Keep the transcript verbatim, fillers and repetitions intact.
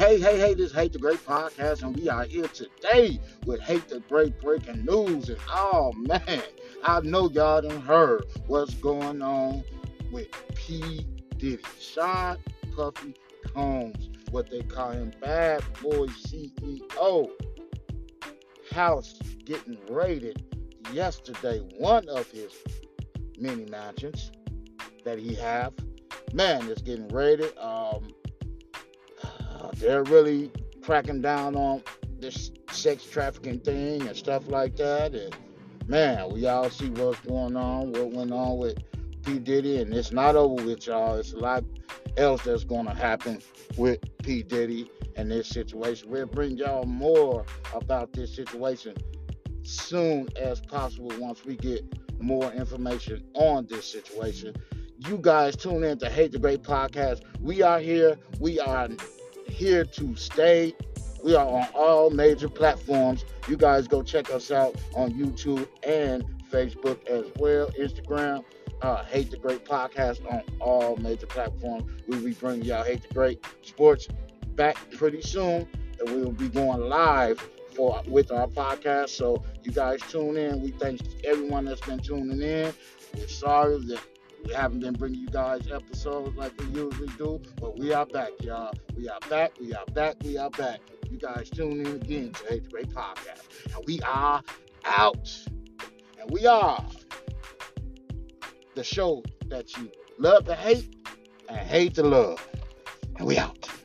hey, hey, hey, this Hate the Great podcast, and we are here today with Hate the Great breaking news. And oh man, I know y'all done heard what's going on with P. Diddy. Sean Puffy Combs, what they call him, Bad Boy C E O. House getting raided yesterday, one of his many mansions that he have. Man, it's getting raided. Um, uh, they're really cracking down on this sex trafficking thing and stuff like that. And man, we all see what's going on, what went on with P. Diddy, and it's not over with, y'all. It's a lot else that's going to happen with P. Diddy and this situation. We'll bring y'all more about this situation soon as possible once we get more information on this situation. You guys tune in to Hate the Great podcast. We are here. We are here to stay. We are on all major platforms. You guys go check us out on YouTube and Facebook as well. Instagram, uh, Hate the Great podcast on all major platforms. We'll be bringing y'all Hate the Great Sports back pretty soon, and we will be going live for with our podcast. So you guys tune in. We thank everyone that's been tuning in. We're sorry that we haven't been bringing you guys episodes like we usually do, but we are back, y'all. We are back. We are back. We are back. You guys tune in again to Hate the Great podcast, and we are out. And we are the show that you love to hate and hate to love. And we out.